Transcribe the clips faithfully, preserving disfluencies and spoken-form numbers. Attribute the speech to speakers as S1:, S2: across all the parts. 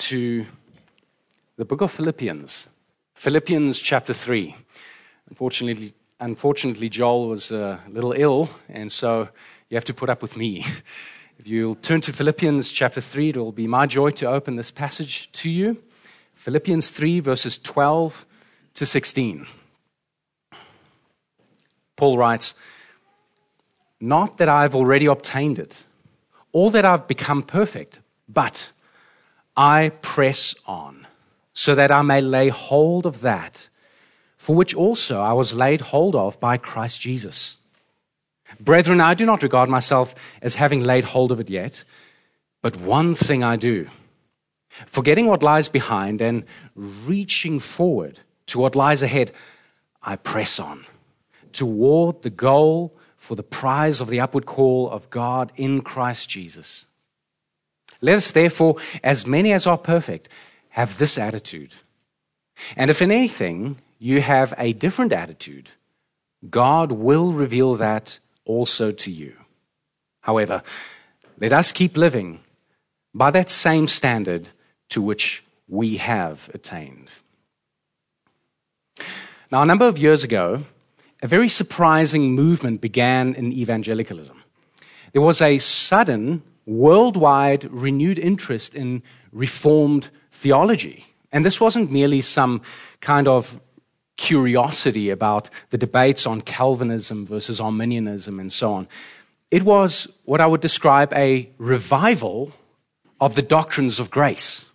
S1: to the book of Philippians, Philippians chapter three. Unfortunately, unfortunately, Joel was a little ill, and so you have to put up with me. If you'll turn to Philippians chapter three, it will be my joy to open this passage to you. Philippians three, verses twelve to sixteen. Paul writes, "Not that I've already obtained it, or that I've become perfect, but I press on, so that I may lay hold of that, for which also I was laid hold of by Christ Jesus. Brethren, I do not regard myself as having laid hold of it yet, but one thing I do, forgetting what lies behind and reaching forward to what lies ahead, I press on, toward the goal for the prize of the upward call of God in Christ Jesus. Let us therefore, as many as are perfect, have this attitude. And if in anything you have a different attitude, God will reveal that also to you. However, let us keep living by that same standard to which we have attained." Now, a number of years ago, a very surprising movement began in evangelicalism. There was a sudden, worldwide, renewed interest in Reformed theology. And this wasn't merely some kind of curiosity about the debates on Calvinism versus Arminianism and so on. It was what I would describe a revival of the doctrines of grace.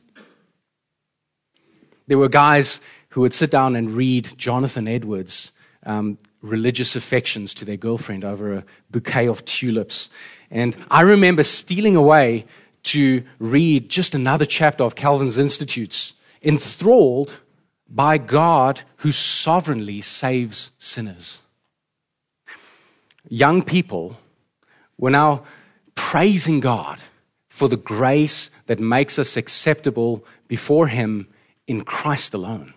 S1: There were guys who would sit down and read Jonathan Edwards' um, religious affections to their girlfriend over a bouquet of tulips. And I remember stealing away to read just another chapter of Calvin's Institutes, enthralled by God who sovereignly saves sinners. Young people were now praising God for the grace that makes us acceptable before Him in Christ alone.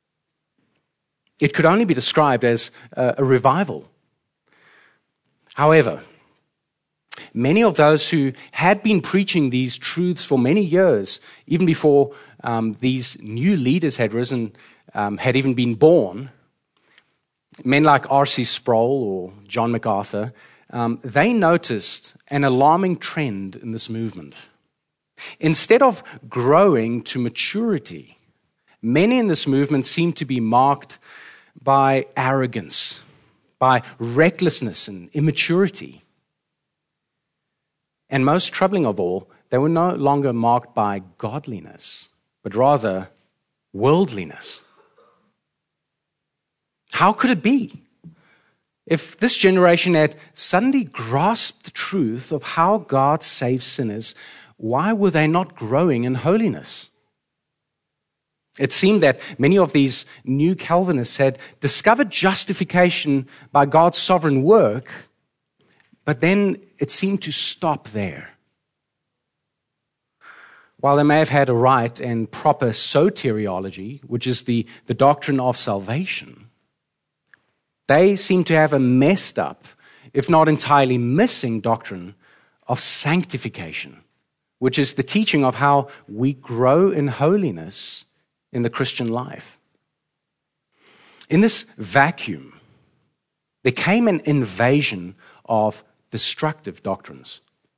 S1: It could only be described as a, a revival. However, many of those who had been preaching these truths for many years, even before um, these new leaders had risen, um, had even been born, men like R C Sproul or John MacArthur, um, they noticed an alarming trend in this movement. Instead of growing to maturity, many in this movement seemed to be marked by arrogance, by recklessness and immaturity. And most troubling of all, they were no longer marked by godliness, but rather worldliness. How could it be? If this generation had suddenly grasped the truth of how God saves sinners, why were they not growing in holiness? It seemed that many of these new Calvinists had discovered justification by God's sovereign work, but then it seemed to stop there. While they may have had a right and proper soteriology, which is the, the doctrine of salvation, they seem to have a messed up, if not entirely missing, doctrine of sanctification, which is the teaching of how we grow in holiness in the Christian life. In this vacuum, there came an invasion of destructive doctrines.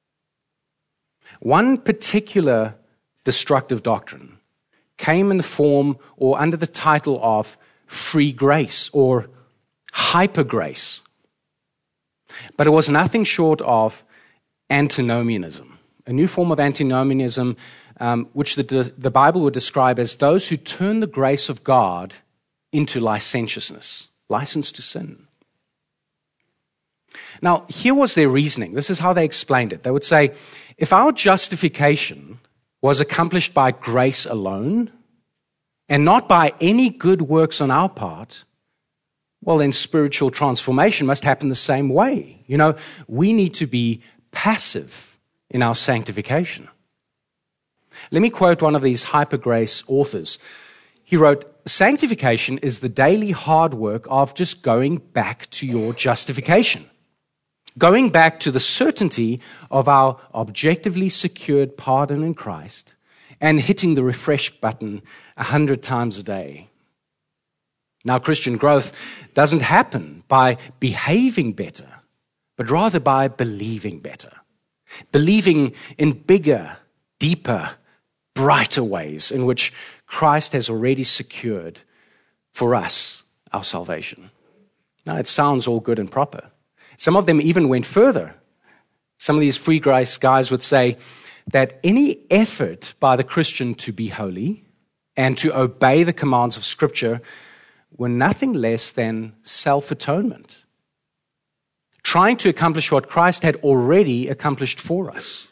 S1: One particular destructive doctrine came in the form or under the title of free grace or hyper grace. But it was nothing short of antinomianism, a new form of antinomianism um, which the, the Bible would describe as those who turn the grace of God into licentiousness, license to sin. Now, here was their reasoning. This is how they explained it. They would say, if our justification was accomplished by grace alone and not by any good works on our part, well, then spiritual transformation must happen the same way. You know, we need to be passive in our sanctification. Let me quote one of these hyper-grace authors. He wrote, "Sanctification is the daily hard work of just going back to your justification. Going back to the certainty of our objectively secured pardon in Christ and hitting the refresh button a hundred times a day. Now, Christian growth doesn't happen by behaving better, but rather by believing better. Believing in bigger, deeper, brighter ways in which Christ has already secured for us our salvation. Now, it sounds all good and proper. Some of them even went further. Some of these free grace guys would say that any effort by the Christian to be holy and to obey the commands of Scripture were nothing less than self-atonement, trying to accomplish what Christ had already accomplished for us.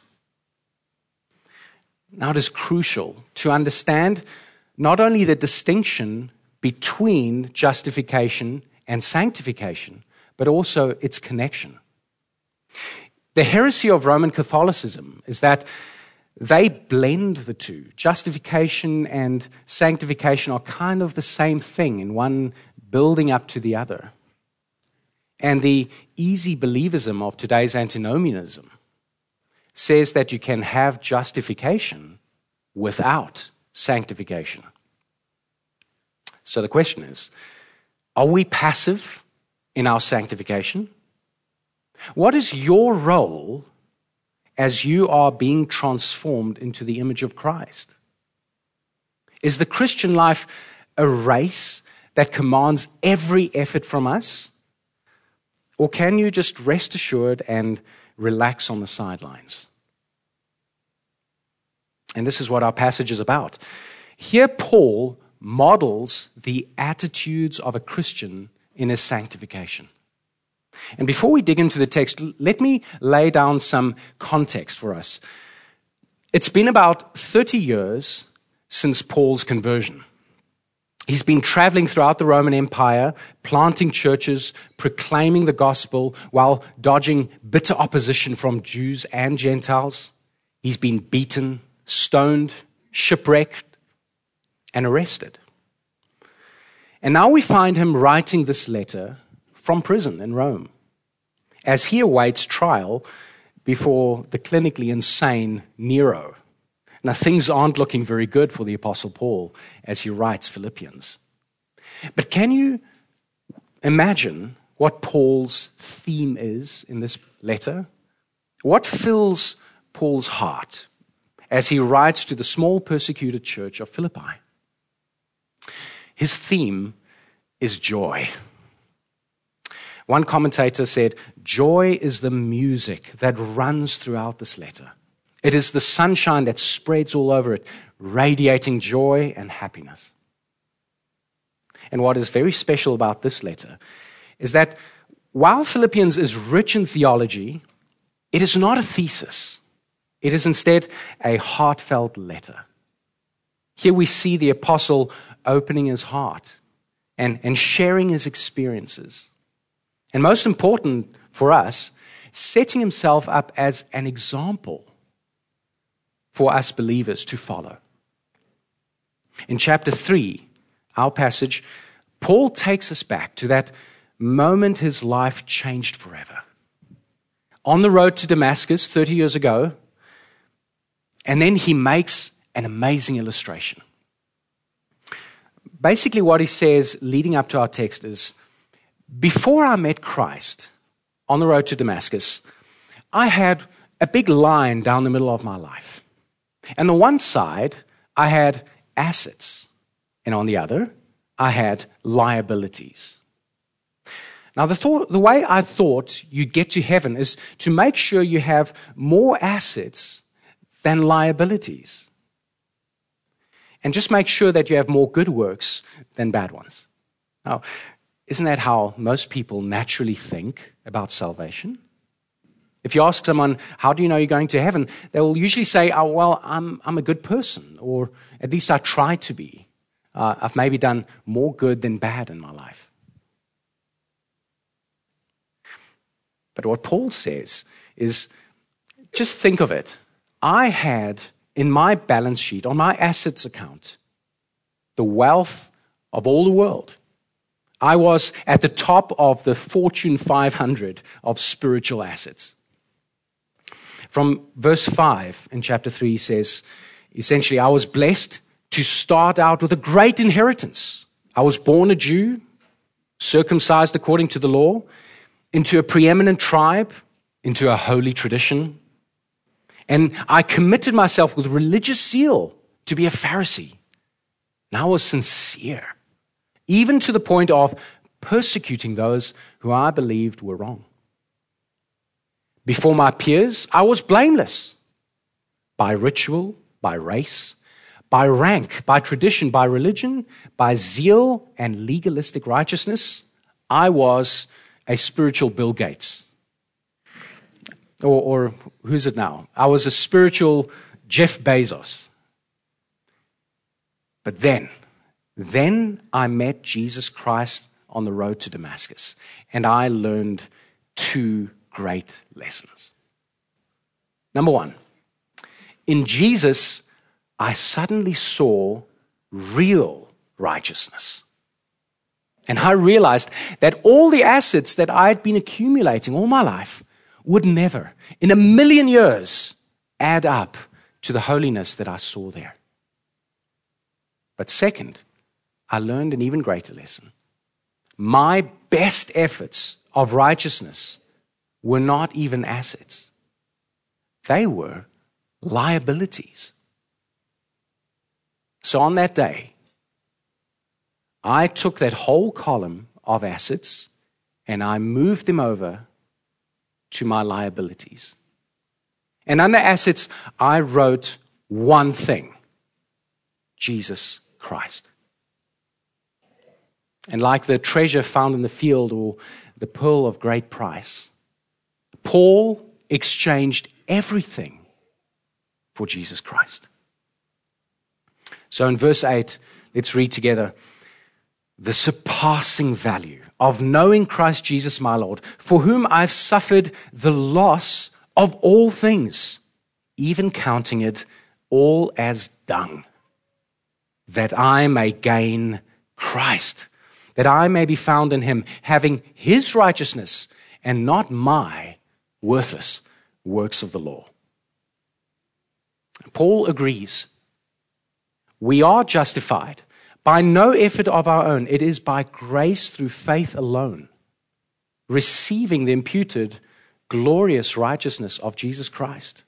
S1: Now, it is crucial to understand not only the distinction between justification and sanctification, but also its connection. The heresy of Roman Catholicism is that they blend the two. Justification and sanctification are kind of the same thing, in one building up to the other. And the easy believism of today's antinomianism says that you can have justification without sanctification. So the question is, are we passive in our sanctification? What is your role as you are being transformed into the image of Christ? Is the Christian life a race that commands every effort from us? Or can you just rest assured and relax on the sidelines? And this is what our passage is about. Here, Paul models the attitudes of a Christian in his sanctification. And before we dig into the text, let me lay down some context for us. It's been about thirty years since Paul's conversion. He's been traveling throughout the Roman Empire, planting churches, proclaiming the gospel while dodging bitter opposition from Jews and Gentiles. He's been beaten, stoned, shipwrecked, and arrested. And now we find him writing this letter from prison in Rome as he awaits trial before the clinically insane Nero. Now, things aren't looking very good for the Apostle Paul as he writes Philippians. But can you imagine what Paul's theme is in this letter? What fills Paul's heart as he writes to the small persecuted church of Philippi? His theme is joy. One commentator said, "Joy is the music that runs throughout this letter. It is the sunshine that spreads all over it, radiating joy and happiness." And what is very special about this letter is that while Philippians is rich in theology, it is not a thesis. It is instead a heartfelt letter. Here we see the apostle opening his heart and, and sharing his experiences. And most important for us, setting himself up as an example for us believers to follow. In chapter three, our passage, Paul takes us back to that moment his life changed forever. On the road to Damascus thirty years ago, and then he makes an amazing illustration. Basically what he says leading up to our text is, before I met Christ on the road to Damascus, I had a big line down the middle of my life. And on one side, I had assets, and on the other, I had liabilities. Now, the, thought, the way I thought you get to heaven is to make sure you have more assets than liabilities. And just make sure that you have more good works than bad ones. Now, isn't that how most people naturally think about salvation? If you ask someone, how do you know you're going to heaven? They will usually say, oh, well, I'm, I'm a good person, or at least I try to be. Uh, I've maybe done more good than bad in my life. But what Paul says is, just think of it. I had in my balance sheet, on my assets account, the wealth of all the world. I was at the top of the Fortune five hundred of spiritual assets. From verse five in chapter three says, Essentially, I was blessed to start out with a great inheritance. I was born a Jew, circumcised according to the law, into a preeminent tribe, into a holy tradition. And I committed myself with religious zeal to be a Pharisee. And I was sincere, even to the point of persecuting those who I believed were wrong. Before my peers, I was blameless. By ritual, by race, by rank, by tradition, by religion, by zeal and legalistic righteousness, I was a spiritual Bill Gates. Or, or who's it now? I was a spiritual Jeff Bezos. But then, then I met Jesus Christ on the road to Damascus, and I learned two great lessons. Number one, in Jesus, I suddenly saw real righteousness. And I realized that all the assets that I had been accumulating all my life would never, in a million years, add up to the holiness that I saw there. But second, I learned an even greater lesson. My best efforts of righteousness were not even assets. They were liabilities. So on that day, I took that whole column of assets and I moved them over to my liabilities. And under assets, I wrote one thing: Jesus Christ. And like the treasure found in the field or the pearl of great price, Paul exchanged everything for Jesus Christ. So in verse eight, let's read together. The surpassing value of knowing Christ Jesus my Lord, for whom I've suffered the loss of all things, even counting it all as dung, that I may gain Christ, that I may be found in him, having his righteousness and not my worthless works of the law. Paul agrees. We are justified by no effort of our own. It is by grace through faith alone, receiving the imputed glorious righteousness of Jesus Christ.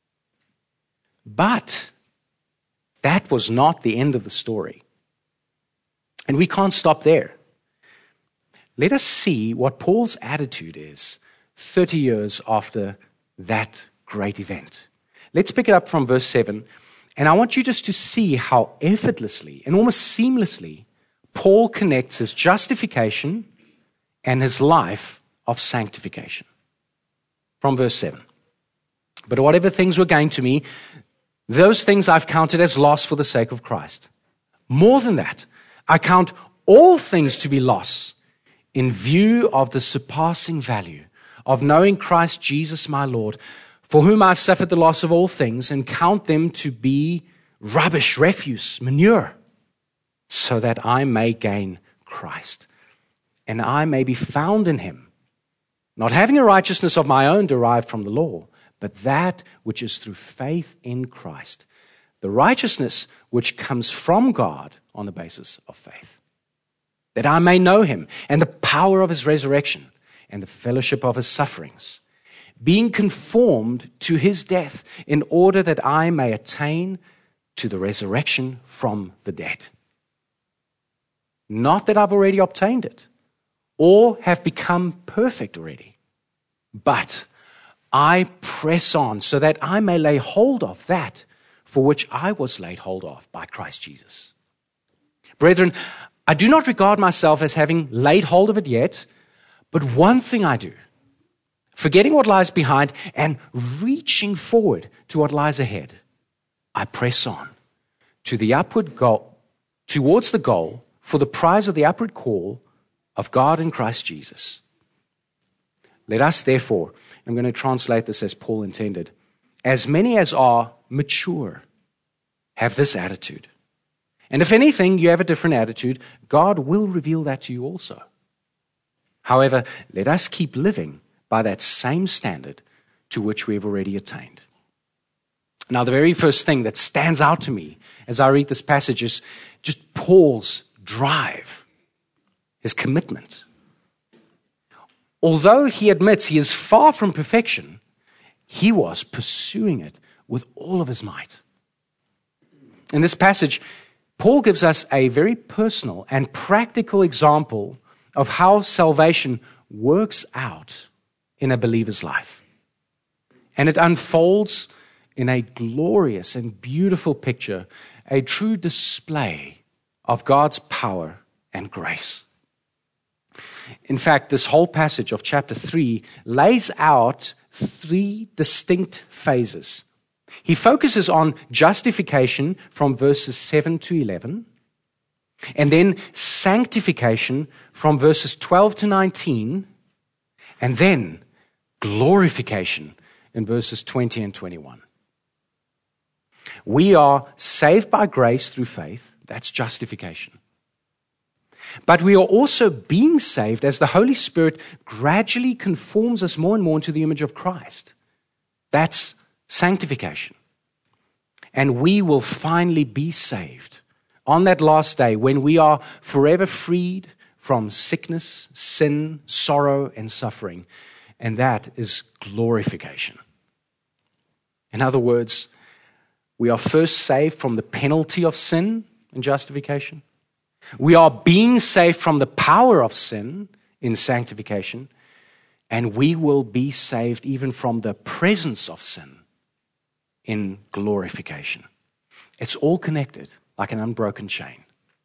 S1: But that was not the end of the story. And we can't stop there. Let us see what Paul's attitude is thirty years after that great event. Let's pick it up from verse seven. And I want you just to see how effortlessly and almost seamlessly Paul connects his justification and his life of sanctification. From verse seven. But whatever things were gained to me, those things I've counted as loss for the sake of Christ. More than that, I count all things to be loss in view of the surpassing value of knowing Christ Jesus my Lord, for whom I've suffered the loss of all things, and count them to be rubbish, refuse, manure, so that I may gain Christ, and I may be found in him, not having a righteousness of my own derived from the law, but that which is through faith in Christ, the righteousness which comes from God on the basis of faith, that I may know him and the power of his resurrection and the fellowship of his sufferings, being conformed to his death, in order that I may attain to the resurrection from the dead. Not that I've already obtained it, or have become perfect already, but I press on so that I may lay hold of that for which I was laid hold of by Christ Jesus. Brethren, I do not regard myself as having laid hold of it yet, but one thing I do, forgetting what lies behind and reaching forward to what lies ahead, I press on to the upward goal, towards the goal for the prize of the upward call of God in Christ Jesus. Let us therefore, I'm going to translate this as Paul intended, as many as are mature, have this attitude. And if anything, you have a different attitude, God will reveal that to you also. However, let us keep living by that same standard to which we have already attained. Now, the very first thing that stands out to me as I read this passage is just Paul's drive, his commitment. Although he admits he is far from perfection, he was pursuing it with all of his might. In this passage, Paul gives us a very personal and practical example of how salvation works out in a believer's life. And it unfolds in a glorious and beautiful picture, a true display of God's power and grace. In fact, this whole passage of chapter three lays out three distinct phases. He focuses on justification from verses seven to eleven, and then sanctification from verses twelve to nineteen, and then glorification in verses twenty and twenty-one. We are saved by grace through faith. That's justification. But we are also being saved as the Holy Spirit gradually conforms us more and more into the image of Christ. That's sanctification. And we will finally be saved on that last day when we are forever freed from sickness, sin, sorrow, and suffering. And that is glorification. In other words, we are first saved from the penalty of sin in justification. We are being saved from the power of sin in sanctification. And we will be saved even from the presence of sin in glorification. It's all connected like an unbroken chain.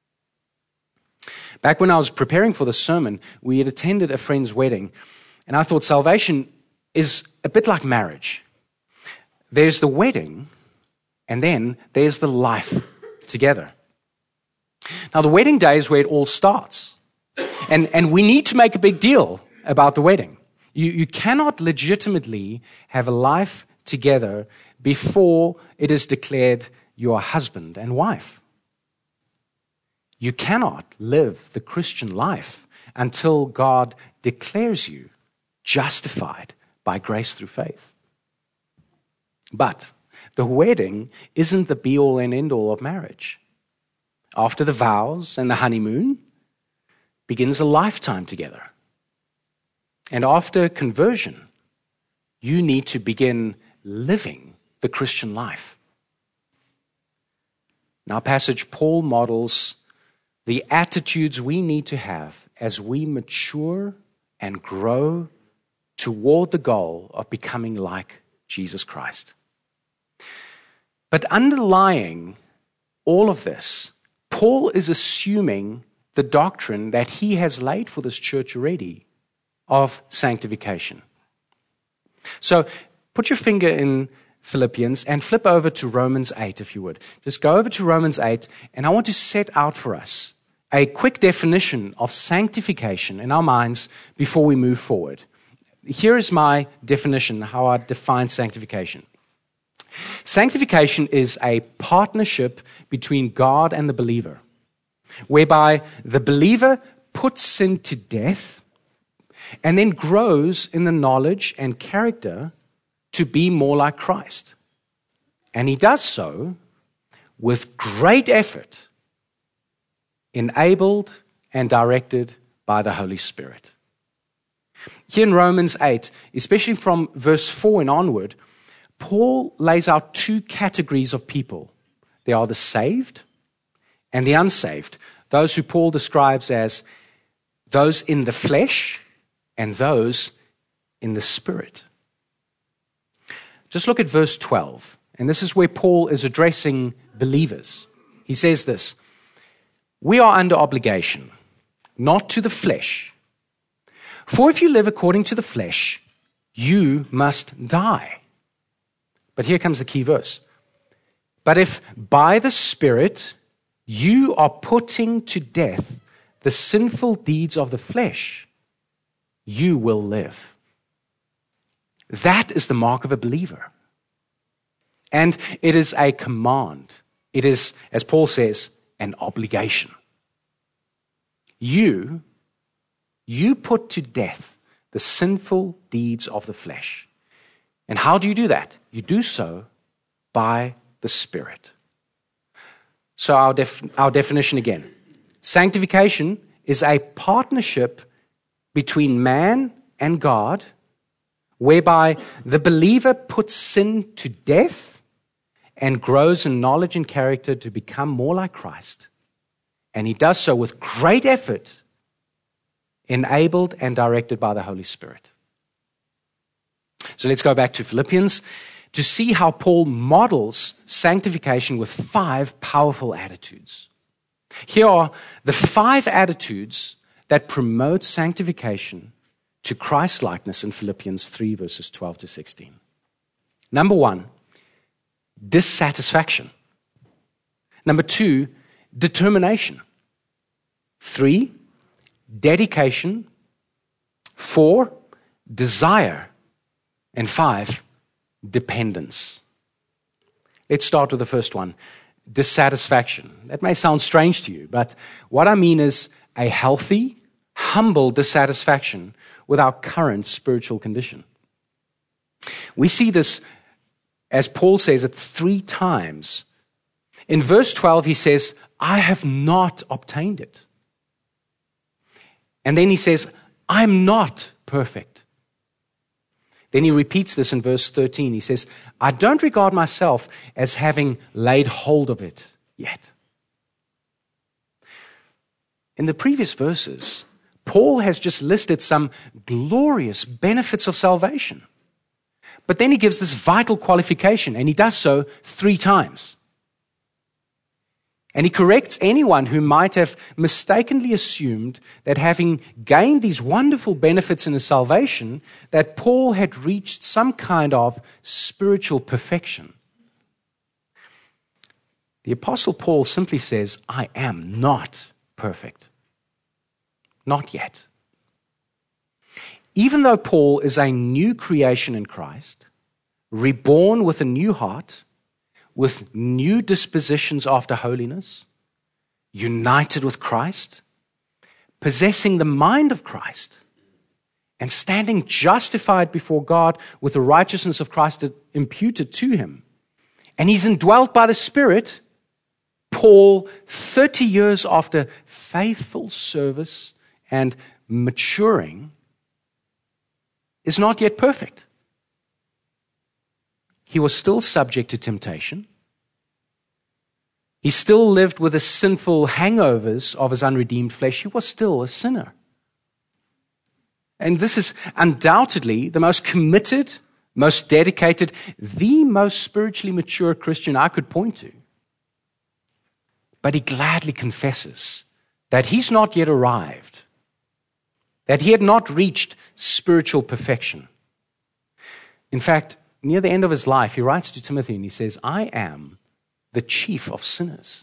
S1: Back when I was preparing for the sermon, we had attended a friend's wedding. And I thought salvation is a bit like marriage. There's the wedding, and then there's the life together. Now, the wedding day is where it all starts. And, and we need to make a big deal about the wedding. You, you cannot legitimately have a life together before it is declared your husband and wife. You cannot live the Christian life until God declares you justified by grace through faith. But the wedding isn't the be-all and end-all of marriage. After the vows and the honeymoon begins a lifetime together. And after conversion, you need to begin living the Christian life. In our passage, Paul models the attitudes we need to have as we mature and grow toward the goal of becoming like Jesus Christ. But underlying all of this, Paul is assuming the doctrine that he has laid for this church already of sanctification. So put your finger in Philippians and flip over to Romans eight if you would. Just go over to Romans eight, and I want to set out for us a quick definition of sanctification in our minds before we move forward. Here is my definition, how I define sanctification. Sanctification is a partnership between God and the believer, whereby the believer puts sin to death and then grows in the knowledge and character to be more like Christ. And he does so with great effort, enabled and directed by the Holy Spirit. Here in Romans eight, especially from verse four and onward, Paul lays out two categories of people. There are the saved and the unsaved, those who Paul describes as those in the flesh and those in the spirit. Just look at verse twelve, and this is where Paul is addressing believers. He says this, "We are under obligation, not to the flesh. For if you live according to the flesh, you must die." But here comes the key verse. "But if by the Spirit you are putting to death the sinful deeds of the flesh, you will live." That is the mark of a believer. And it is a command. It is, as Paul says, an obligation. You, you put to death the sinful deeds of the flesh. And how do you do that? You do so by the Spirit. So our, def- our definition again. Sanctification is a partnership between man and God, whereby the believer puts sin to death and grows in knowledge and character to become more like Christ. And he does so with great effort, enabled and directed by the Holy Spirit. So let's go back to Philippians to see how Paul models sanctification with five powerful attitudes. Here are the five attitudes that promote sanctification to Christ-likeness in Philippians three, verses twelve to sixteen. Number one, dissatisfaction. Number two, determination. Three, dedication. Four, desire. And five, dependence. Let's start with the first one, dissatisfaction. That may sound strange to you, but what I mean is a healthy, humble dissatisfaction with our current spiritual condition. We see this, as Paul says it three times. In verse twelve, he says, I have not obtained it. And then he says, I'm not perfect. Then he repeats this in verse thirteen. He says, I don't regard myself as having laid hold of it yet. In the previous verses, Paul has just listed some glorious benefits of salvation. But then he gives this vital qualification, and he does so three times. And he corrects anyone who might have mistakenly assumed that having gained these wonderful benefits in his salvation, that Paul had reached some kind of spiritual perfection. The Apostle Paul simply says, I am not perfect. Not yet. Even though Paul is a new creation in Christ, reborn with a new heart, with new dispositions after holiness, united with Christ, possessing the mind of Christ, and standing justified before God with the righteousness of Christ imputed to him, and he's indwelt by the Spirit, Paul, thirty years after faithful service and maturing, is not yet perfect. He was still subject to temptation. He still lived with the sinful hangovers of his unredeemed flesh. He was still a sinner. And this is undoubtedly the most committed, most dedicated, the most spiritually mature Christian I could point to. But he gladly confesses that he's not yet arrived, that he had not reached spiritual perfection. In fact, near the end of his life, he writes to Timothy and he says, I am the chief of sinners.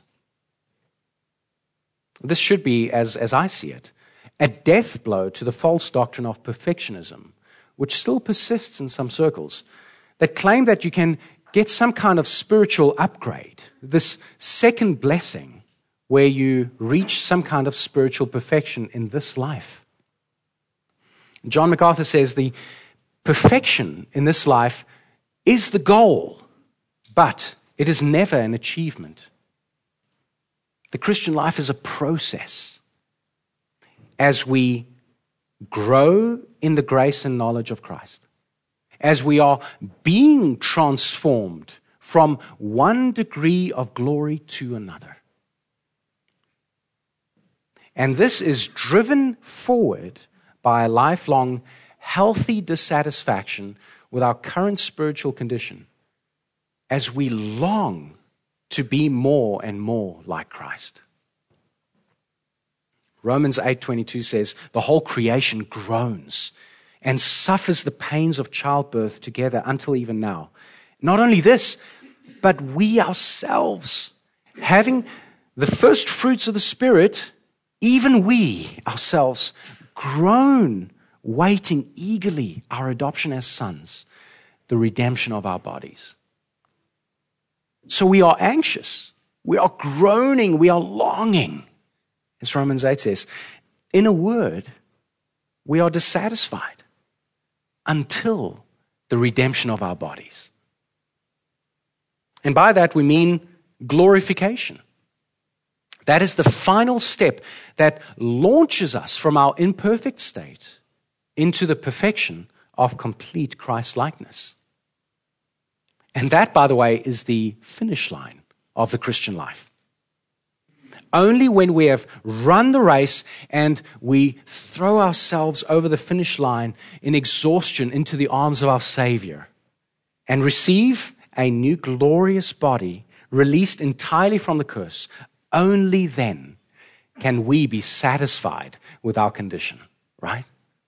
S1: This should be, as, as I see it, a death blow to the false doctrine of perfectionism, which still persists in some circles, that claim that you can get some kind of spiritual upgrade, this second blessing where you reach some kind of spiritual perfection in this life. John MacArthur says the perfection in this life is the goal, but it is never an achievement. The Christian life is a process. As we grow in the grace and knowledge of Christ, as we are being transformed from one degree of glory to another. And this is driven forward by a lifelong healthy dissatisfaction with our current spiritual condition as we long to be more and more like Christ. Romans eight twenty-two says, the whole creation groans and suffers the pains of childbirth together until even now. Not only this, but we ourselves, having the first fruits of the Spirit, even we ourselves groan, waiting eagerly our adoption as sons, the redemption of our bodies. So we are anxious, we are groaning, we are longing. As Romans eight says, in a word, we are dissatisfied until the redemption of our bodies. And by that we mean glorification. That is the final step that launches us from our imperfect state into the perfection of complete Christ-likeness. And that, by the way, is the finish line of the Christian life. Only when we have run the race and we throw ourselves over the finish line in exhaustion into the arms of our Savior and receive a new glorious body released entirely from the curse, only then can we be satisfied with our condition, right?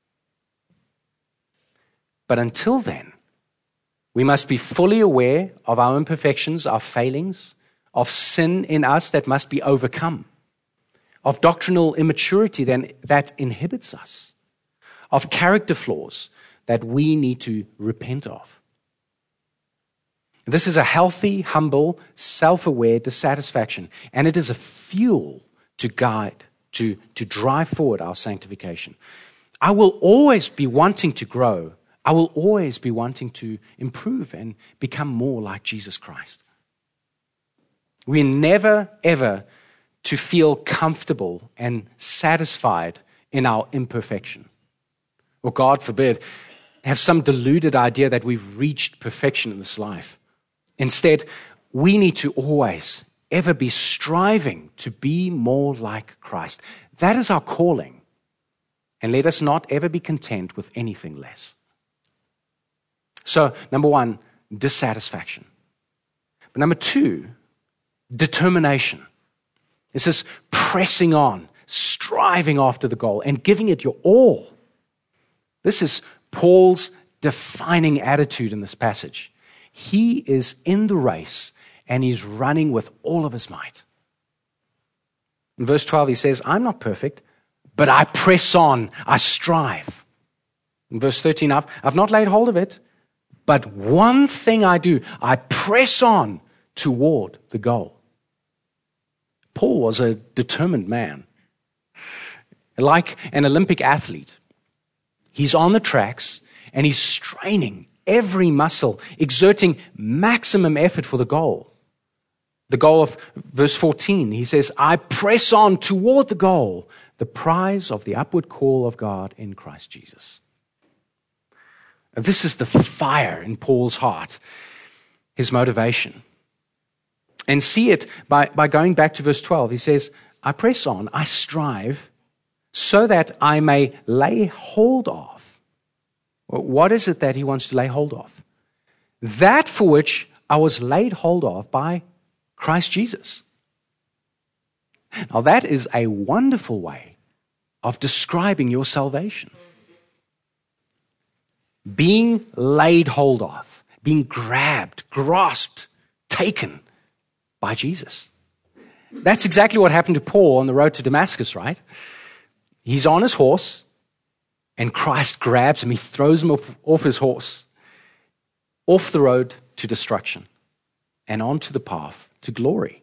S1: But until then, we must be fully aware of our imperfections, our failings, of sin in us that must be overcome, of doctrinal immaturity then that inhibits us, of character flaws that we need to repent of. This is a healthy, humble, self-aware dissatisfaction, and it is a fuel to guide, to, to drive forward our sanctification. I will always be wanting to grow. I will always be wanting to improve and become more like Jesus Christ. We're never, ever to feel comfortable and satisfied in our imperfection. Or God forbid, have some deluded idea that we've reached perfection in this life. Instead, we need to always, ever be striving to be more like Christ. That is our calling. And let us not ever be content with anything less. So, number one, dissatisfaction. But number two, determination. It's this pressing on, striving after the goal, and giving it your all. This is Paul's defining attitude in this passage. He is in the race, and he's running with all of his might. In verse twelve, he says, I'm not perfect, but I press on, I strive. In verse thirteen, I've, I've not laid hold of it, but one thing I do, I press on toward the goal. Paul was a determined man. Like an Olympic athlete, he's on the tracks and he's straining every muscle, exerting maximum effort for the goal. The goal of verse fourteen, he says, I press on toward the goal, the prize of the upward call of God in Christ Jesus. This is the fire in Paul's heart, his motivation. And see it by, by going back to verse twelve. He says, I press on, I strive, so that I may lay hold of. What is it that he wants to lay hold of? That for which I was laid hold of by Christ Jesus. Now that is a wonderful way of describing your salvation. Being laid hold of, being grabbed, grasped, taken by Jesus. That's exactly what happened to Paul on the road to Damascus, right? He's on his horse, and Christ grabs him. He throws him off, off his horse, off the road to destruction, and onto the path to glory.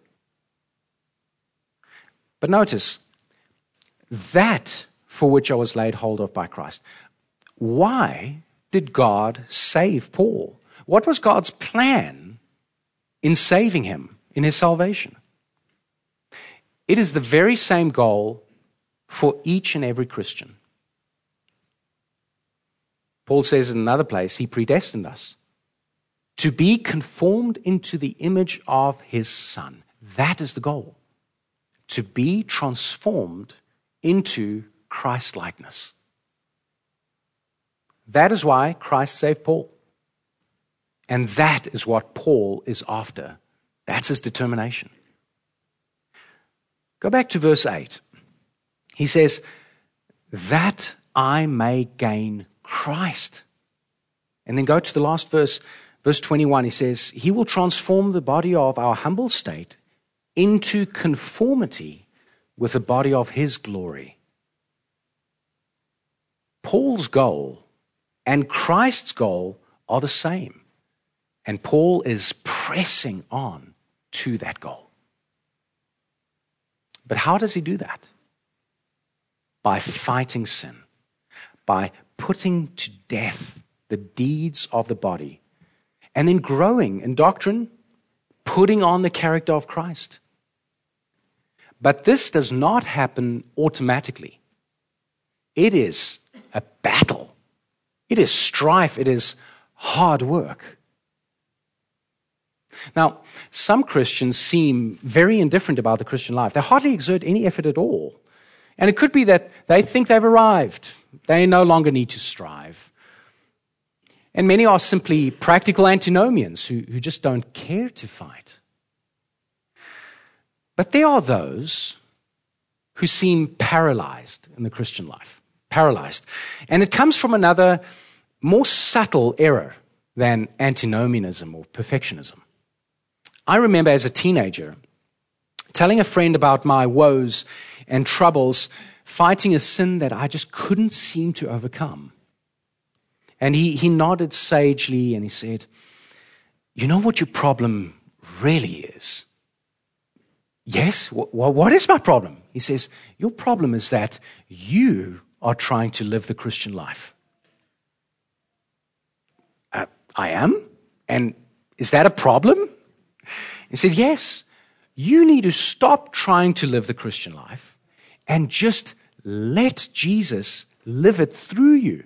S1: But notice, that for which I was laid hold of by Christ. Why did God save Paul? What was God's plan in saving him, in his salvation? It is the very same goal for each and every Christian. Paul says in another place, he predestined us to be conformed into the image of his Son. That is the goal. To be transformed into Christ-likeness. That is why Christ saved Paul. And that is what Paul is after. That's his determination. Go back to verse eight. He says, that I may gain Christ. And then go to the last verse, verse twenty-one. He says, he will transform the body of our humble state into conformity with the body of his glory. Paul's goal and Christ's goal are the same. And Paul is pressing on to that goal. But how does he do that? By fighting sin, by putting to death the deeds of the body, and then growing in doctrine, putting on the character of Christ. But this does not happen automatically. It is a battle. It is strife. It is hard work. Now, some Christians seem very indifferent about the Christian life. They hardly exert any effort at all. And it could be that they think they've arrived. They no longer need to strive. And many are simply practical antinomians who, who just don't care to fight. But there are those who seem paralyzed in the Christian life. Paralyzed. And it comes from another, more subtle error than antinomianism or perfectionism. I remember as a teenager telling a friend about my woes and troubles, fighting a sin that I just couldn't seem to overcome. And he, he nodded sagely and he said, "You know what your problem really is?" "Yes, w- what is my problem?" He says, "Your problem is that you are trying to live the Christian life." Uh, I am? And is that a problem? He said, "Yes, you need to stop trying to live the Christian life and just let Jesus live it through you."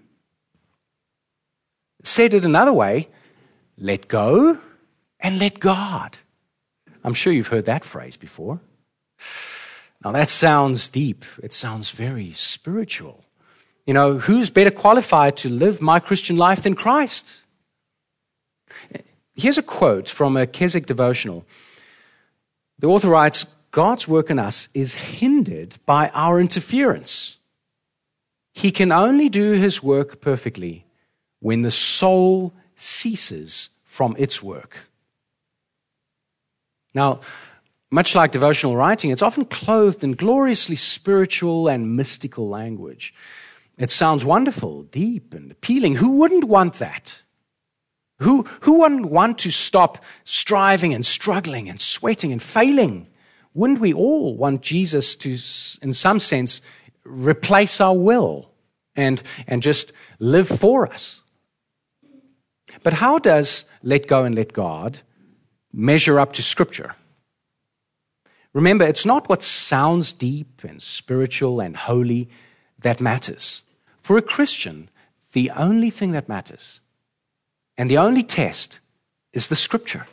S1: Said it another way, let go and let God. I'm sure you've heard that phrase before. Now that sounds deep. It sounds very spiritual. You know, who's better qualified to live my Christian life than Christ? Here's a quote from a Keswick devotional. The author writes, "God's work in us is hindered by our interference. He can only do his work perfectly when the soul ceases from its work." Now, much like devotional writing, it's often clothed in gloriously spiritual and mystical language. It sounds wonderful, deep, and appealing. Who wouldn't want that? Who, who wouldn't want to stop striving and struggling and sweating and failing? Wouldn't we all want Jesus to, in some sense, replace our will and, and just live for us? But how does let go and let God measure up to Scripture? Remember, it's not what sounds deep and spiritual and holy that matters. For a Christian, the only thing that matters and the only test is the Scripture.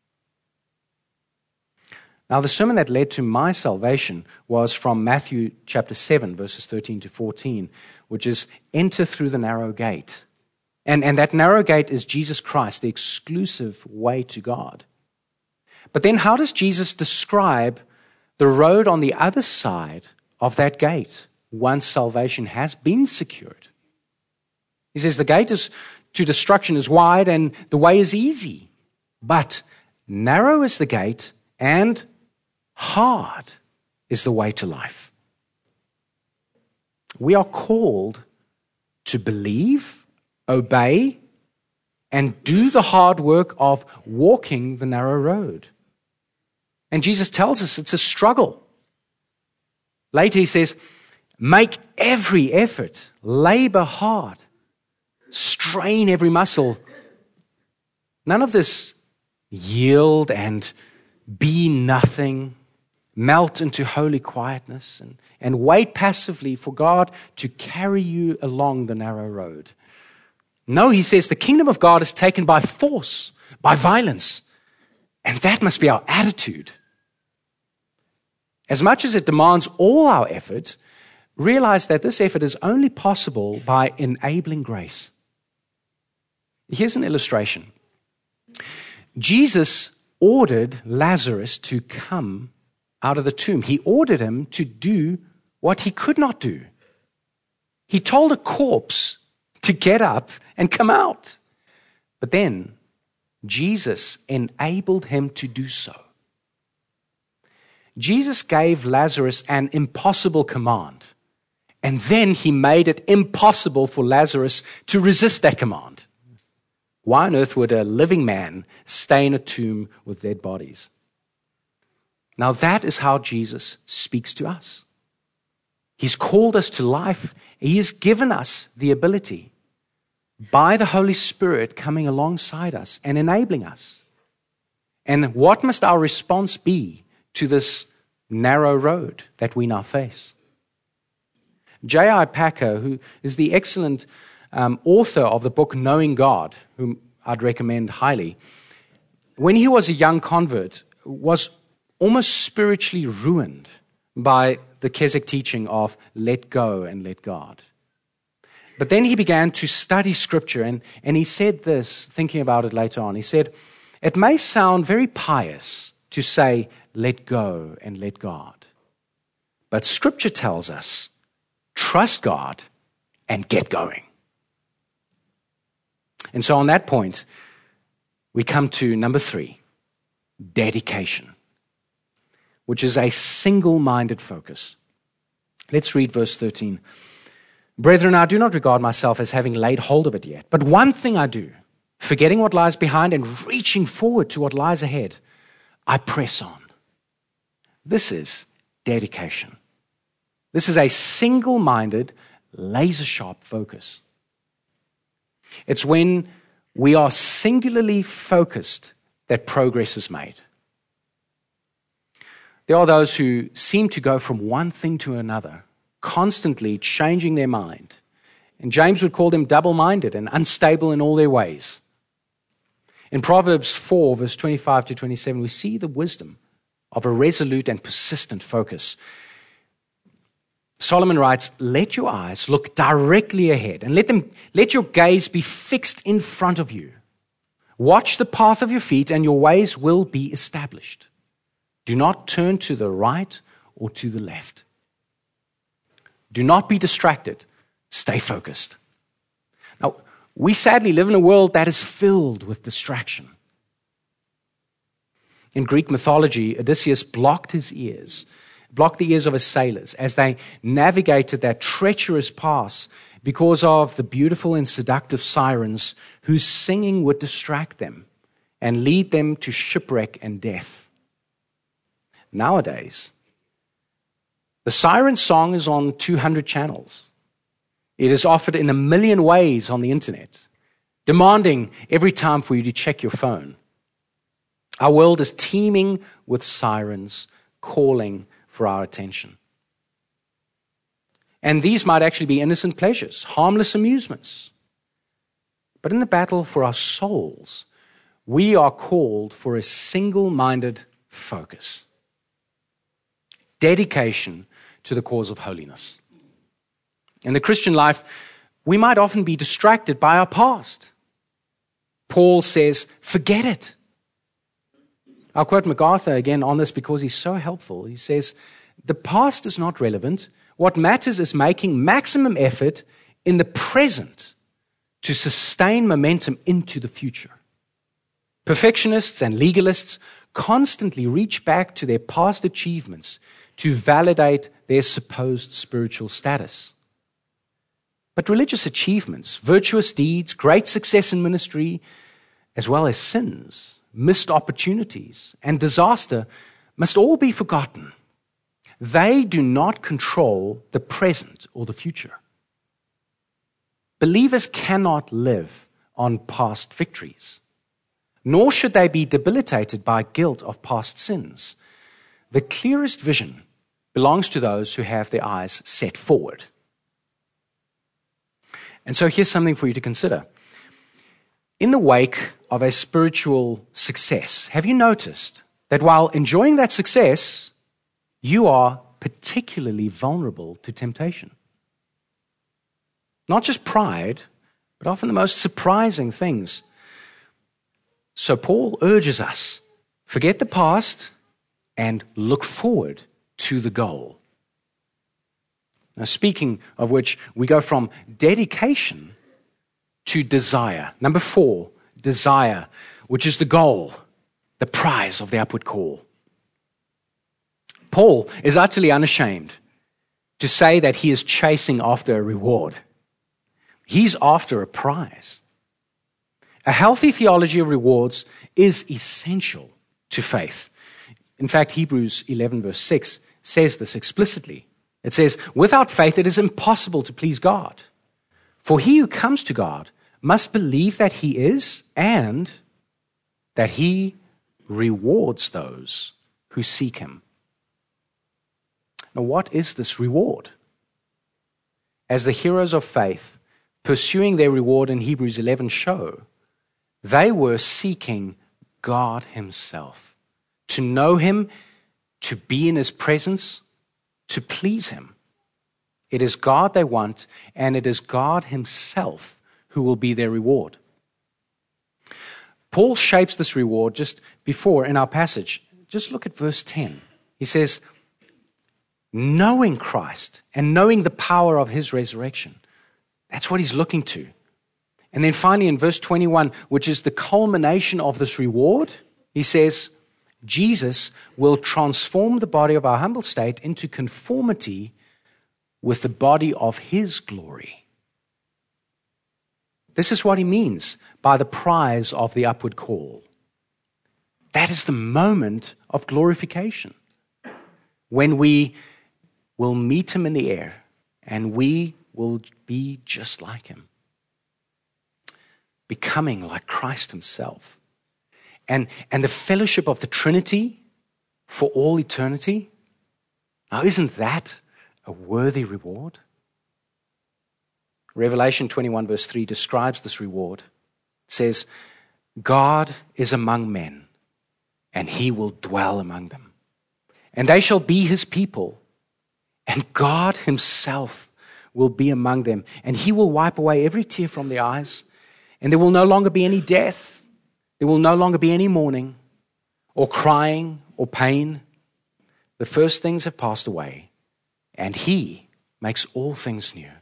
S1: Now, the sermon that led to my salvation was from Matthew chapter seven, verses thirteen to fourteen, which is enter through the narrow gate. And, and that narrow gate is Jesus Christ, the exclusive way to God. But then how does Jesus describe the road on the other side of that gate once salvation has been secured? He says the gate is, to destruction is wide and the way is easy, but narrow is the gate and hard is the way to life. We are called to believe, obey, and do the hard work of walking the narrow road. And Jesus tells us it's a struggle. Later he says, make every effort, labor hard, strain every muscle. None of this yield and be nothing, melt into holy quietness, and, and wait passively for God to carry you along the narrow road. No, he says the kingdom of God is taken by force, by violence, and that must be our attitude. As much as it demands all our effort, realize that this effort is only possible by enabling grace. Here's an illustration. Jesus ordered Lazarus to come out of the tomb. He ordered him to do what he could not do. He told a corpse to get up and come out. But then Jesus enabled him to do so. Jesus gave Lazarus an impossible command, and then he made it impossible for Lazarus to resist that command. Why on earth would a living man stay in a tomb with dead bodies? Now that is how Jesus speaks to us. He's called us to life. He has given us the ability by the Holy Spirit coming alongside us and enabling us. And what must our response be to this narrow road that we now face? J I Packer, who is the excellent um, author of the book Knowing God, whom I'd recommend highly, when he was a young convert, was almost spiritually ruined by the Keswick teaching of let go and let God. But then he began to study Scripture, and, and he said this, thinking about it later on. He said, it may sound very pious to say, let go and let God. But Scripture tells us, trust God and get going. And so on that point, we come to number three, dedication, which is a single-minded focus. Let's read verse thirteen. Brethren, I do not regard myself as having laid hold of it yet, but one thing I do, forgetting what lies behind and reaching forward to what lies ahead, I press on. This is dedication. This is a single-minded, laser-sharp focus. It's when we are singularly focused that progress is made. There are those who seem to go from one thing to another, constantly changing their mind. And James would call them double-minded and unstable in all their ways. In Proverbs four, verse twenty-five to twenty-seven, we see the wisdom of a resolute and persistent focus. Solomon writes, let your eyes look directly ahead and let them let your gaze be fixed in front of you. Watch the path of your feet and your ways will be established. Do not turn to the right or to the left. Do not be distracted. Stay focused. Now, we sadly live in a world that is filled with distraction. In Greek mythology, Odysseus blocked his ears, blocked the ears of his sailors as they navigated that treacherous pass because of the beautiful and seductive sirens whose singing would distract them and lead them to shipwreck and death. Nowadays, the siren song is on two hundred channels. It is offered in a million ways on the internet, demanding every time for you to check your phone. Our world is teeming with sirens calling for our attention. And these might actually be innocent pleasures, harmless amusements. But in the battle for our souls, we are called for a single-minded focus. Dedication to the cause of holiness. In the Christian life, we might often be distracted by our past. Paul says, forget it. I'll quote MacArthur again on this because he's so helpful. He says, the past is not relevant. What matters is making maximum effort in the present to sustain momentum into the future. Perfectionists and legalists constantly reach back to their past achievements to validate their supposed spiritual status. But religious achievements, virtuous deeds, great success in ministry, as well as sins, missed opportunities, and disaster must all be forgotten. They do not control the present or the future. Believers cannot live on past victories, nor should they be debilitated by guilt of past sins. The clearest vision belongs to those who have their eyes set forward. And so here's something for you to consider. In the wake of a spiritual success, have you noticed that while enjoying that success, you are particularly vulnerable to temptation? Not just pride, but often the most surprising things. So Paul urges us, forget the past and look forward to the goal. Now, speaking of which, we go from dedication to desire. Number four, desire, which is the goal, the prize of the upward call. Paul is utterly unashamed to say that he is chasing after a reward. He's after a prize. A healthy theology of rewards is essential to faith. In fact, Hebrews eleven verse six says this explicitly. It says, without faith it is impossible to please God. For he who comes to God must believe that he is and that he rewards those who seek him. Now, what is this reward? As the heroes of faith, pursuing their reward in Hebrews eleven show, they were seeking God himself, to know him, to be in his presence, to please him. It is God they want, and it is God himself who will be their reward. Paul shapes this reward just before in our passage. Just look at verse ten. He says, knowing Christ and knowing the power of his resurrection. That's what he's looking to. And then finally in verse twenty-one, which is the culmination of this reward, he says, Jesus will transform the body of our humble state into conformity with the body of his glory. This is what he means by the prize of the upward call. That is the moment of glorification, when we will meet him in the air and we will be just like him, becoming like Christ himself. And, and the fellowship of the Trinity for all eternity. Now, isn't that a worthy reward? Revelation twenty-one verse three describes this reward. It says, God is among men, and he will dwell among them. And they shall be his people, and God himself will be among them. And he will wipe away every tear from their eyes, and there will no longer be any death. There will no longer be any mourning, or crying, or pain. The first things have passed away, and he makes all things new.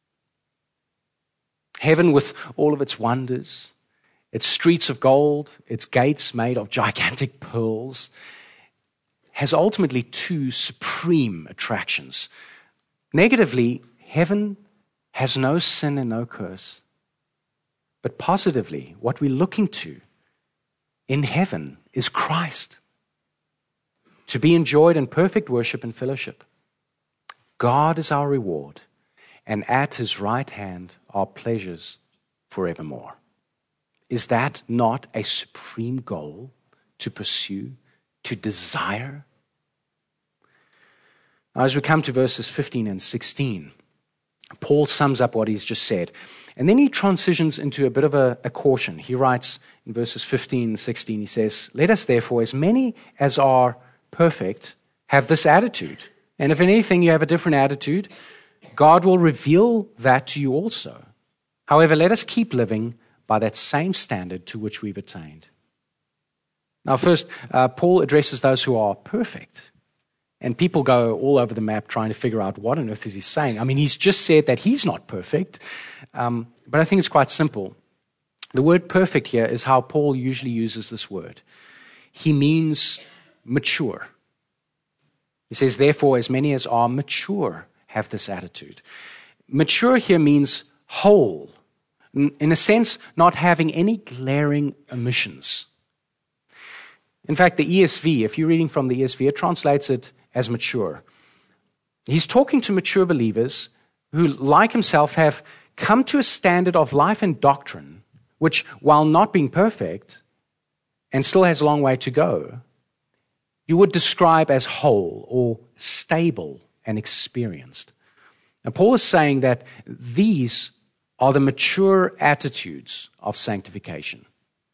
S1: Heaven with all of its wonders, its streets of gold, its gates made of gigantic pearls, has ultimately two supreme attractions. Negatively, heaven has no sin and no curse. But positively, what we're looking to in heaven is Christ, to be enjoyed in perfect worship and fellowship. God is our reward, and at his right hand are pleasures forevermore. Is that not a supreme goal to pursue, to desire? Now, as we come to verses fifteen and sixteen, Paul sums up what he's just said. And then he transitions into a bit of a, a caution. He writes in verses fifteen and sixteen, he says, let us therefore, as many as are perfect, have this attitude. And if in anything you have a different attitude, God will reveal that to you also. However, let us keep living by that same standard to which we've attained. Now, first, uh, Paul addresses those who are perfect. And people go all over the map trying to figure out what on earth is he saying. I mean, he's just said that he's not perfect. Um, but I think it's quite simple. The word perfect here is how Paul usually uses this word. He means mature. He says, therefore, as many as are mature have this attitude. Mature here means whole. In a sense, not having any glaring omissions. In fact, the E S V, if you're reading from the E S V, it translates it as mature. He's talking to mature believers who, like himself, have come to a standard of life and doctrine, which, while not being perfect, and still has a long way to go, you would describe as whole or stable and experienced. Now, Paul is saying that these are the mature attitudes of sanctification.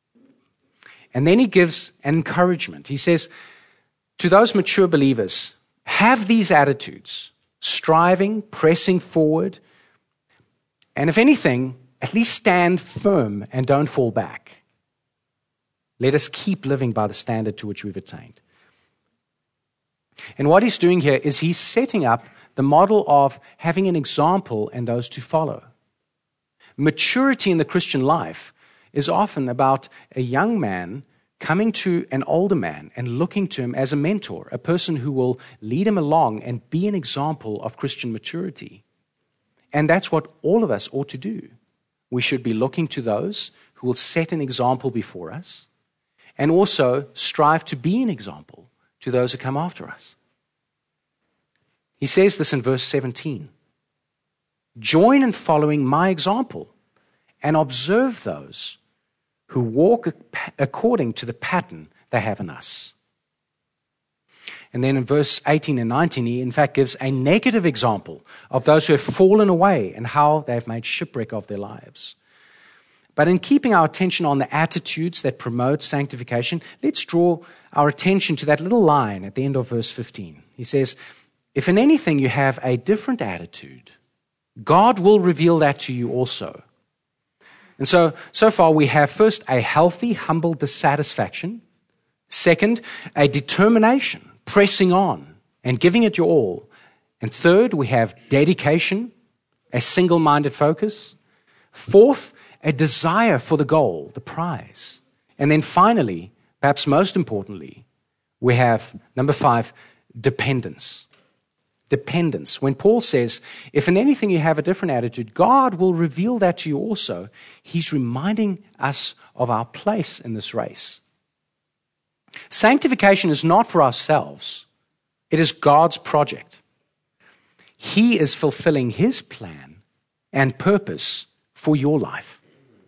S1: And then he gives an encouragement. He says, to those mature believers, have these attitudes, striving, pressing forward, and if anything, at least stand firm and don't fall back. Let us keep living by the standard to which we've attained. And what he's doing here is he's setting up the model of having an example and those to follow. Maturity in the Christian life is often about a young man coming to an older man and looking to him as a mentor, a person who will lead him along and be an example of Christian maturity. And that's what all of us ought to do. We should be looking to those who will set an example before us and also strive to be an example to those who come after us. He says this in verse seventeen. Join in following my example and observe those who walk according to the pattern they have in us. And then in verse eighteen and nineteen, he in fact gives a negative example of those who have fallen away and how they have made shipwreck of their lives. But in keeping our attention on the attitudes that promote sanctification, let's draw our attention to that little line at the end of verse fifteen. He says, if in anything you have a different attitude, God will reveal that to you also. And so, so far we have first a healthy, humble dissatisfaction. Second, a determination, pressing on and giving it your all. And third, we have dedication, a single-minded focus. Fourth, a desire for the goal, the prize. And then finally, perhaps most importantly, we have, number five, dependence. Dependence. When Paul says, if in anything you have a different attitude, God will reveal that to you also, he's reminding us of our place in this race. Sanctification is not for ourselves. It is God's project. He is fulfilling his plan and purpose for your life.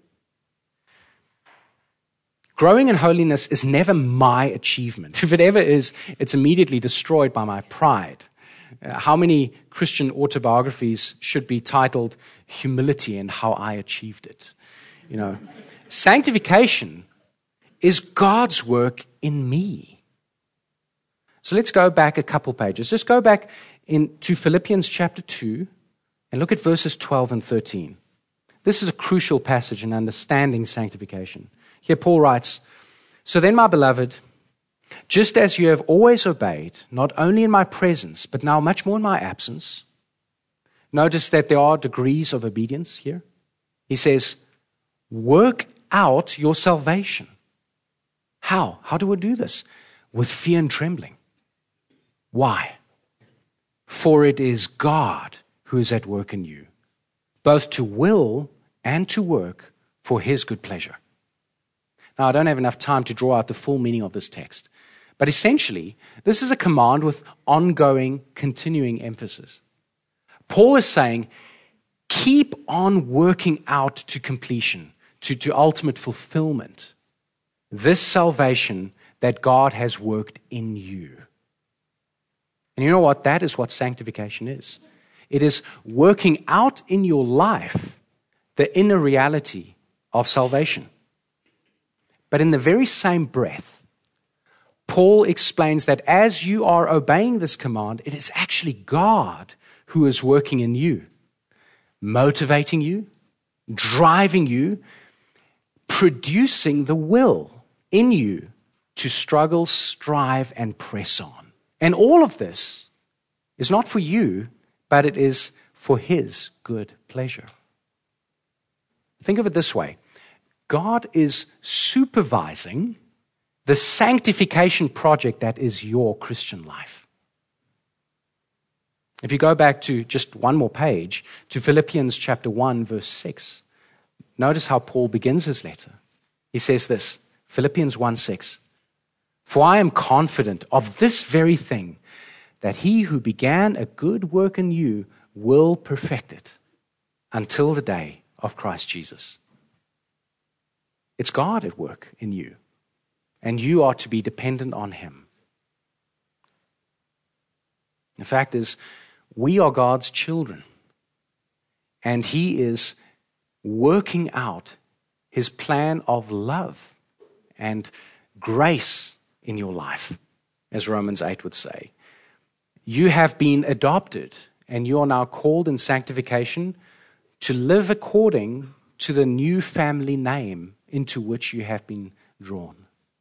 S1: Growing in holiness is never my achievement. If it ever is, it's immediately destroyed by my pride. Uh, how many Christian autobiographies should be titled Humility and How I Achieved It? You know, sanctification is God's work in me. So let's go back a couple pages. Just go back in, to Philippians chapter two and look at verses twelve and thirteen. This is a crucial passage in understanding sanctification. Here Paul writes, so then, my beloved, just as you have always obeyed, not only in my presence, but now much more in my absence. Notice that there are degrees of obedience here. He says, work out your salvation. How? How do we do this? With fear and trembling. Why? For it is God who is at work in you, both to will and to work for his good pleasure. Now, I don't have enough time to draw out the full meaning of this text. But essentially, this is a command with ongoing, continuing emphasis. Paul is saying, keep on working out to completion, to, to ultimate fulfillment, this salvation that God has worked in you. And you know what? That is what sanctification is. It is working out in your life the inner reality of salvation. But in the very same breath, Paul explains that as you are obeying this command, it is actually God who is working in you, motivating you, driving you, producing the will in you to struggle, strive, and press on. And all of this is not for you, but it is for his good pleasure. Think of it this way. God is supervising the sanctification project that is your Christian life. If you go back to just one more page, to Philippians chapter one, verse six, notice how Paul begins his letter. He says this, Philippians one six, for I am confident of this very thing, that he who began a good work in you will perfect it until the day of Christ Jesus. It's God at work in you, and you are to be dependent on him. The fact is, we are God's children, and he is working out his plan of love and grace in your life, as Romans eight would say. You have been adopted, and you are now called in sanctification to live according to the new family name into which you have been drawn.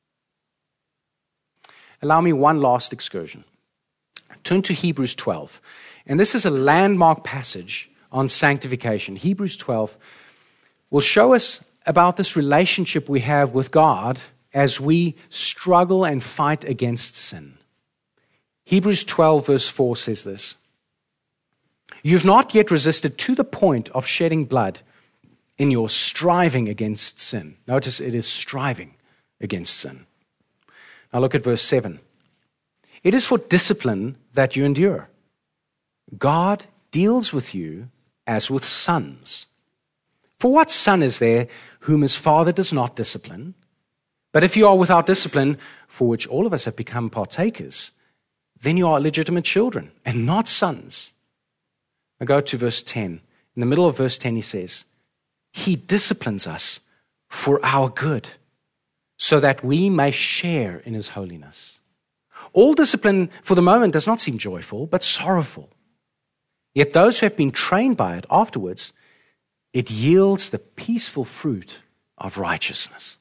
S1: Allow me one last excursion. Turn to Hebrews twelve. And this is a landmark passage on sanctification. Hebrews twelve will show us about this relationship we have with God as we struggle and fight against sin. Hebrews twelve verse four says this, you've not yet resisted to the point of shedding blood in your striving against sin. Notice it is striving against sin. Now look at verse seven. It is for discipline that you endure. God deals with you as with sons. For what son is there whom his father does not discipline? But if you are without discipline, for which all of us have become partakers, then you are legitimate children and not sons. I go to verse ten. In the middle of verse ten, he says, He disciplines us for our good, so that we may share in His holiness. All discipline for the moment does not seem joyful, but sorrowful. Yet those who have been trained by it afterwards, it yields the peaceful fruit of righteousness.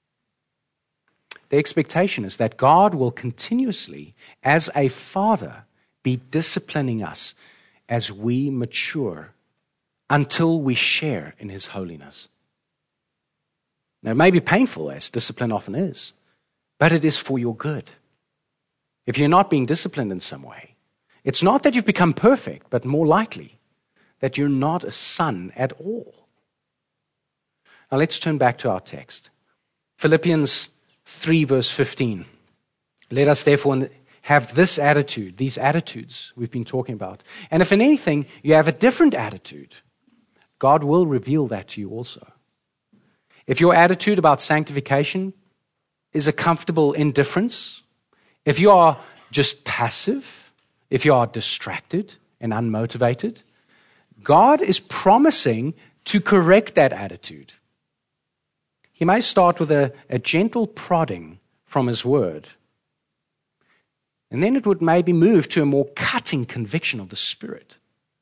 S1: The expectation is that God will continuously, as a father, be disciplining us as we mature until we share in His holiness. Now, it may be painful, as discipline often is, but it is for your good. If you're not being disciplined in some way, it's not that you've become perfect, but more likely that you're not a son at all. Now let's turn back to our text. Philippians three, verse fifteen. Let us therefore have this attitude, these attitudes we've been talking about. And if in anything you have a different attitude, God will reveal that to you also. If your attitude about sanctification is a comfortable indifference, if you are just passive, if you are distracted and unmotivated, God is promising to correct that attitude. He may start with a, a gentle prodding from His word, and then it would maybe move to a more cutting conviction of the Spirit.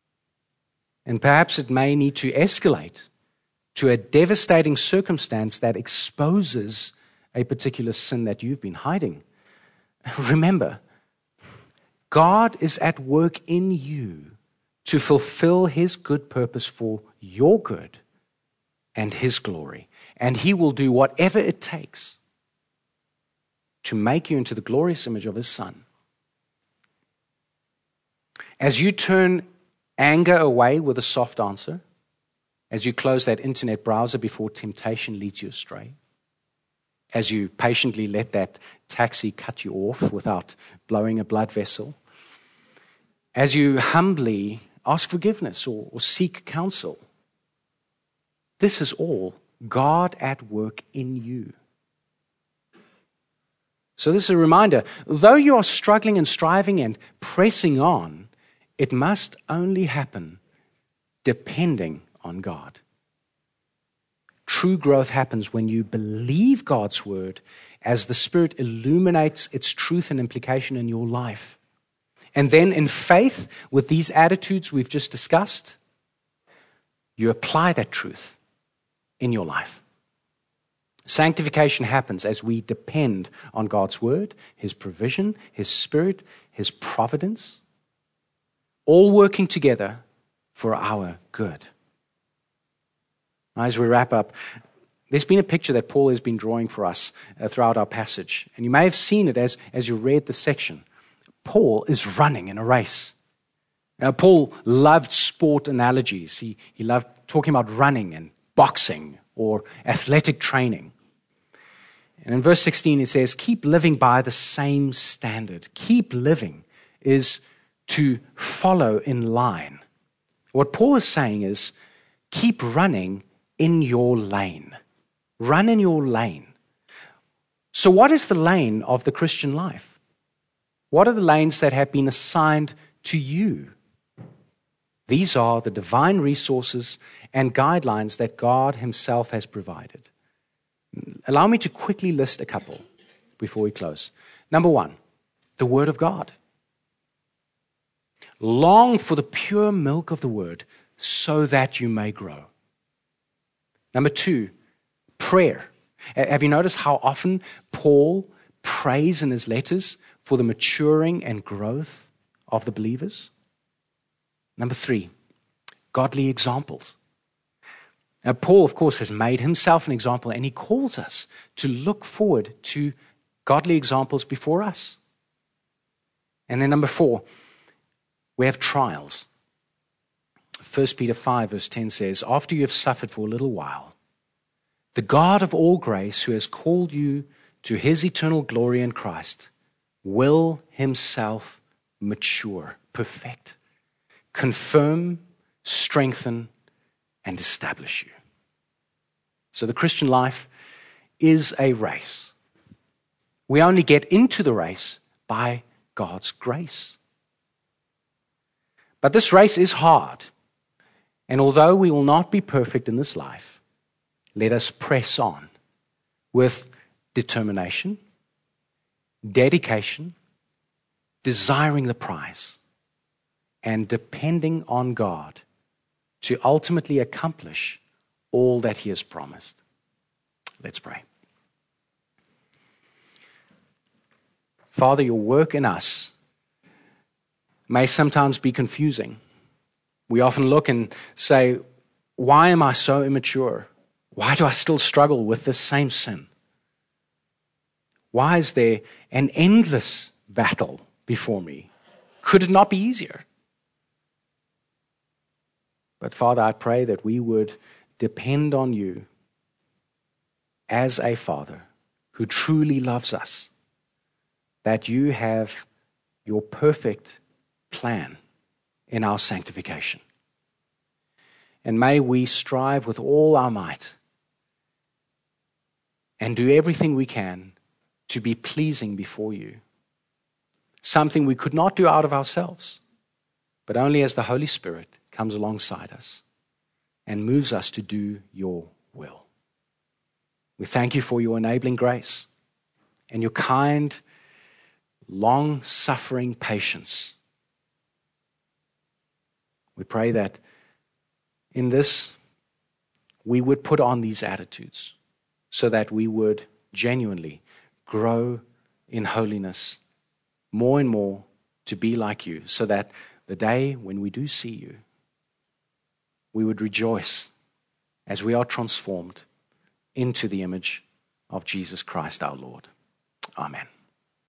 S1: And perhaps it may need to escalate to a devastating circumstance that exposes a particular sin that you've been hiding. Remember, God is at work in you to fulfill His good purpose for your good and His glory. And He will do whatever it takes to make you into the glorious image of His Son. As you turn anger away with a soft answer, as you close that internet browser before temptation leads you astray, as you patiently let that taxi cut you off without blowing a blood vessel, as you humbly ask forgiveness or, or seek counsel, this is all God at work in you. So this is a reminder, though you are struggling and striving and pressing on, it must only happen depending on God. True growth happens when you believe God's word as the Spirit illuminates its truth and implication in your life. And then in faith, with these attitudes we've just discussed, you apply that truth in your life. Sanctification happens as we depend on God's word, His provision, His Spirit, His providence, all working together for our good. As we wrap up, there's been a picture that Paul has been drawing for us uh, throughout our passage. And you may have seen it as, as you read the section. Paul is running in a race. Now, Paul loved sport analogies. He, he loved talking about running and boxing or athletic training. And in verse sixteen, he says, keep living by the same standard. Keep living is to follow in line. What Paul is saying is, keep running in your lane. Run in your lane. So what is the lane of the Christian life? What are the lanes that have been assigned to you? These are the divine resources and guidelines that God Himself has provided. Allow me to quickly list a couple before we close. Number one, the Word of God. Long for the pure milk of the Word so that you may grow. Number two, prayer. Have you noticed how often Paul prays in his letters for the maturing and growth of the believers? Number three, godly examples. Now, Paul, of course, has made himself an example, and he calls us to look forward to godly examples before us. And then number four, we have trials. First Peter five verse ten says, after you have suffered for a little while, the God of all grace, who has called you to His eternal glory in Christ, will Himself mature, perfect, confirm, strengthen, and establish you. So the Christian life is a race. We only get into the race by God's grace. But this race is hard. And although we will not be perfect in this life, let us press on with determination, dedication, desiring the prize, and depending on God to ultimately accomplish all that He has promised. Let's pray. Father, your work in us may sometimes be confusing. We often look and say, why am I so immature? Why do I still struggle with this same sin? Why is there an endless battle before me? Could it not be easier? But Father, I pray that we would depend on you as a Father who truly loves us, that you have your perfect plan in our sanctification. And may we strive with all our might and do everything we can to be pleasing before you. Something we could not do out of ourselves, but only as the Holy Spirit comes alongside us and moves us to do your will. We thank you for your enabling grace and your kind, long-suffering patience. We pray that in this we would put on these attitudes so that we would genuinely grow in holiness more and more to be like you, so that the day when we do see you, we would rejoice as we are transformed into the image of Jesus Christ our Lord. Amen.